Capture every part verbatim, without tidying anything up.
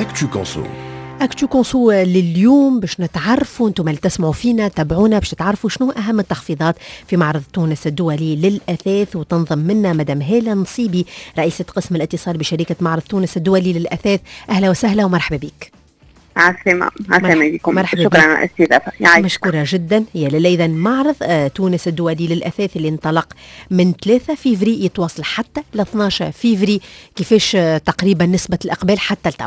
أكتو كونسو. أكتو كونسو لليوم باش نتعرفوا، انتم اللي تسمعوا فينا تابعونا باش تعرفوا شنو أهم التخفيضات في معرض تونس الدولي للأثاث، وتنضم منا مدام هالة نصيبي رئيسة قسم الاتصال بشركة معرض تونس الدولي للأثاث. أهلا وسهلا ومرحبا بك. عسلامة عسلامة بكم، مرحبا شكرا على الاستضافة. مشكورة جدا. يا لليذا معرض آه تونس الدولي للأثاث اللي انطلق من ثلاثة فيفري يتواصل حتى ل اثني عشر فيفري، كيفاش آه تقريبا نسبة الإقبال حتى التو؟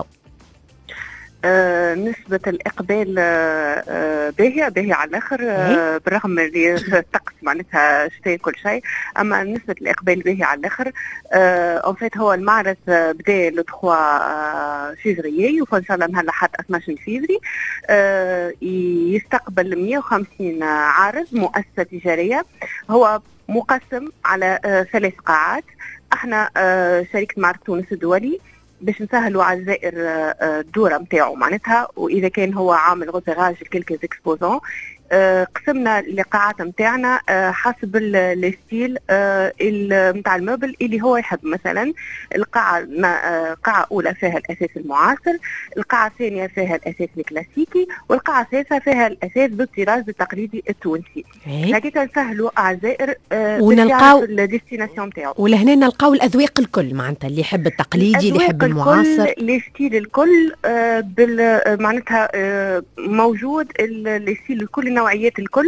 آه نسبة الإقبال آه باهية باهية على الآخر، آه بالرغم اللي الطقس معناتها شتاء كل شيء، أما نسبة الإقبال باهية على الآخر. آه فات هو المعرض بدأ لو ثلاثة فيفري وفان شاء الله نهار حتى اثني عشر فيفري. آه يستقبل مئة وخمسين عارض مؤسسة تجارية، هو مقسم على آه ثلاث قاعات. احنا آه شركة معرض تونس الدولي باش نسهلوا على الزائر الدوره نتاعو معناتها، واذا كان هو عامل غوزيراج لكلكي اكسبوزون قسمنا القاعات نتاعنا حسب الستيل نتاع الموبل اللي هو يحب. مثلا القاعه قاعه اولى فيها الاثاث المعاصر، القاعه الثانيه فيها الاثاث الكلاسيكي، والقاعه الثالثه فيها الاثاث بالطراز التقليدي التونسي. هكذا نسهلوا على الزائر ونلقاو الديستيناسيون نتاعو. ولهنا نلقاو الاذواق الكل معناتها، اللي يحب التقليدي اللي يحب المعاصر، الستيل الكل آه بال معناتها آه موجود الستيل الكل، نوعيات الكل.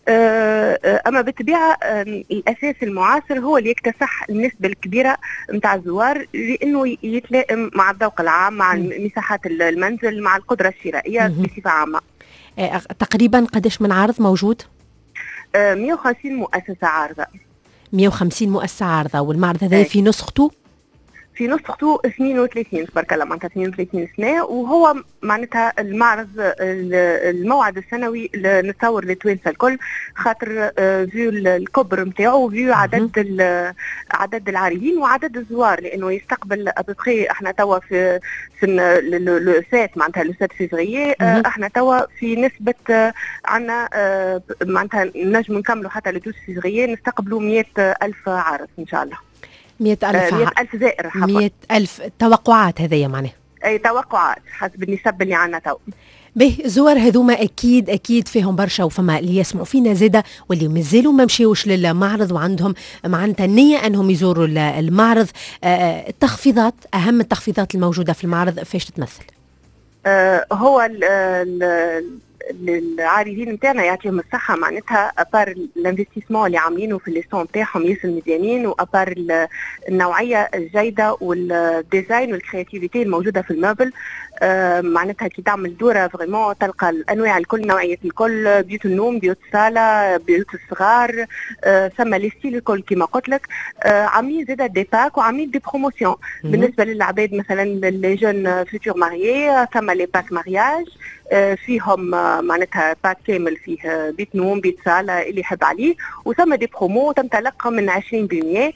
آه اما بالطبيعه آه الاساس المعاصر هو اللي يكتسح النسبه الكبيره نتاع الزوار، لانه يتلائم مع الذوق العام، مع مساحات المنزل، مع القدره الشرائيه بصفه عامه. آه تقريبا قداش من عارض موجود؟ آه مئة وخمسين مؤسسه عارضه. مئة وخمسين مؤسسه عارضه، والمعرض هذا في نسخته في نسخته اثنين وثلاثين تبارك الله، معناتها اثنين وثلاثين سنه، وهو معناتها المعرض الموعد السنوي نتصور للتوانسه الكل، خاطر فيو الكبر نتاعو، فيو عدد عدد العارضين وعدد الزوار، لانه يستقبل ابخي. احنا توا في في لو سات معناتها لو سات فيفري، احنا توا في نسبه عندنا معناتها نجم نكملوا حتى لو اثناشر فيفري نستقبلوا مئة ألف عارض ان شاء الله. مئة ألف مئة ألف زائر حفظ. مئة ألف توقعات هذيا معناها؟ أي توقعات حسب النسب اللي عنا تو. به زوار هذوما أكيد أكيد فيهم برشا، وفما اللي يسمعوا فينا زادة واللي مازالوا ما مشيوش للمعرض وعندهم معناتها النية أنهم يزوروا المعرض. التخفيضات، أهم التخفيضات الموجودة في المعرض فاش تتمثل؟ آه هو ال ال للعارضين نتاعنا يعطيهم الصحه، معناتها ابار الانفستيسمون اللي عاملينه في الليستون نتاعهم ياسر مزيانين، وابار النوعيه الجيده والديزاين والكرياتيفيتي الموجوده في الموبل. آه معناتها كي تعمل دوره فريمون تلقى الانواع الكل، نوعيه الكل، بيوت النوم، بيوت الصاله، بيوت الصغار، آه ثم لي ستيل الكل كما قلت لك. آه عاملين زاده دي باك وعاملين دي بروموسيون بالنسبه للعباد، مثلا لي جون فيتور ماريي، ثم لي باك مارياج آه فيهم آه معناتها باك كامل فيه بيت نوم، بيت صاله اللي يحب عليه، وثم دي برومو تمتلق من عشرين بالمئة،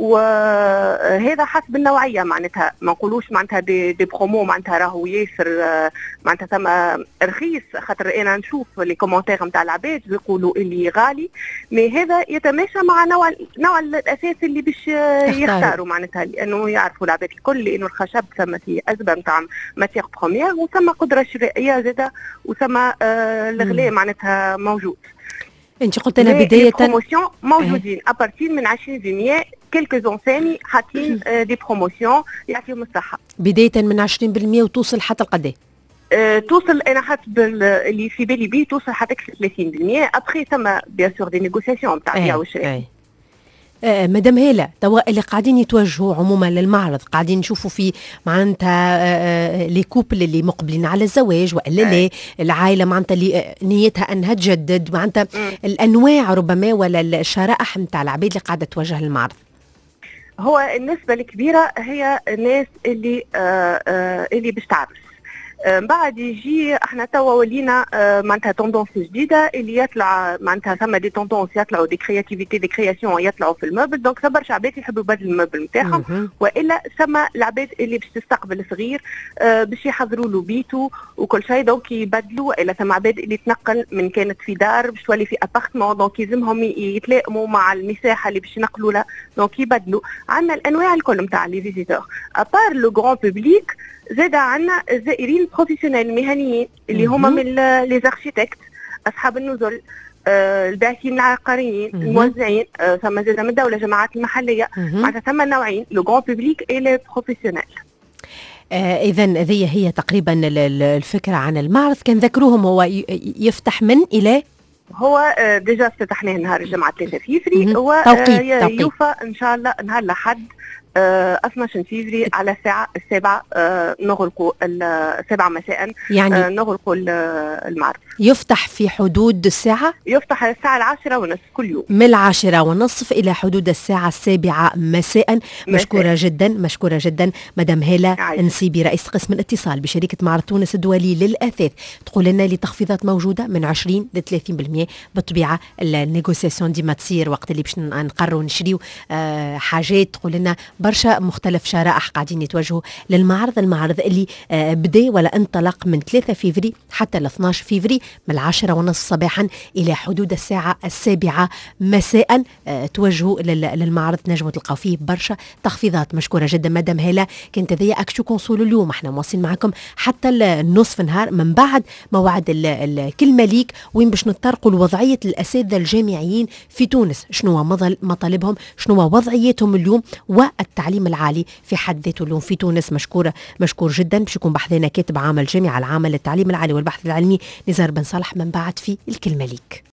وهذا حسب النوعيه. معناتها ما نقولوش معناتها دي, دي برومو معناتها راهو ياسر معناتها ثم رخيص، خاطر انا نشوف لي كومونتير نتاع العباد يقولوا اللي غالي، مي هذا يتماشى مع نوع نوع الاساس اللي باش يختاروا، معناتها لانه يعرفوا العباد الكل، لانه الخشب ثم فيه ازبه نتاع ماتيغ بروميير، وثم قدره شرائيه زاده، وثم آه الغلاء معناتها موجود. انت قلت لنا بدايه البروموسيون موجودين ابارتين من عشرين بالمئة، كلكو زونساني حاطين دي بروموسيون يعطيهم الصحه، بدايه من عشرين بالمئة وتوصل حتى لقد أه توصل انا حسب اللي في بالي بيه توصل حتى ثلاثين بالمئة. ابخي ثم بيان سور دي نيغوسياسيون تاع البيع والشراء. آه مدام هالة، توا اللي قاعدين يتوجهوا عموما للمعرض قاعدين نشوفوا في معناتها آه لي كوبل اللي مقبلين على الزواج والا لا، العائله معناتها اللي نيتها انها تجدد، معناتها الانواع ربما ولا الشرائح نتاع العباد اللي قاعده توجه للمعرض. هو النسبه الكبيره هي الناس اللي آه آه اللي باش تعرس، من بعد يجي احنا توا ولينا معناتها توندونس جديده اللي يطلع معناتها ثم دي توندونس يطلعوا دي كرياتيفيتي دي كرياسيون يطلعوا في الموبل. دونك ثم برشا عباد يحبوا يبدلوا الموبل نتاعهم، والا ثم العباد اللي باش تستقبل صغير باش يحضروا له بيته وكل شيء، دونك يبدلوا. الا ثم عباد اللي تنقل من كانت في دار باش تولي في ابارتمون، دونك يلزمهم يتلائموا مع المساحه اللي باش ينقلوا لها، دونك يبدلوا. عندنا الانواع الكل نتاع لي فيزيتور ابار لو غران بوبليك. زاد عندنا الزائرين البروفيسيونيل المهنيين اللي هما من لي زاركتيكت، اصحاب النزل، آه الباحثين العقاريين، الموزعين، آه ثم زاد من الدوله، جماعات المحليه، معناتها ثم نوعين لو غران بوبليك اي لي بروفيسيونيل. آه إذا هذه هي تقريبا الفكره عن المعرض. كان ذكروهم هو يفتح من الى هو آه ديجا افتتحناه نهار الجمعه ثلاثة فيفري، هو آه يوفى ان شاء الله نهار الاحد اثني عشر فيفري على الساعة السابعة آه نغلقوا السابعة مساء، يعني آه نغلقوا المعرض. يفتح في حدود الساعة؟ يفتح الساعة العاشرة ونصف كل يوم، من العاشرة ونصف إلى حدود الساعة السابعة مساء. مشكورة جدا مشكورة جدا مدام هالة نسيبي، رئيس قسم الاتصال بشركة معرض تونس الدولي للأثاث. تقول لنا لي تخفيضات موجودة من عشرين ل ثلاثين بالمئة. بالطبيعة النيغوسياسيون ديما تصير وقت اللي باش نقرروا نشريو آه حاجات. تقول لنا برشا مختلف شرائح قاعدين يتوجهوا للمعرض. المعرض اللي آه بدا ولا انطلق من ثلاثة فيفري حتى ل اثني عشر فيفري، من العاشرة ونصف صباحا إلى حدود الساعة السابعة مساء. آه توجهوا للمعرض، نجموا تلقاو فيه برشا تخفيضات. مشكورة جدا مدام هالة. كانت هذه أكشو كونسول اليوم، احنا مواصلين معكم حتى النصف نهار من بعد موعد الكلمة ليك، وين باش نتطرقوا لوضعية الأساتذة الجامعيين في تونس، شنو مطالبهم، شنو وضعيتهم اليوم، والتعليم العالي في حد ذاته اليوم في تونس. مشكورة مشكور جدا. باش يكون بحثنا كاتب عام الجامعة العامة للتعليم العالي والبحث العلمي نزار بن صالح من بعد في الكلمة ليك.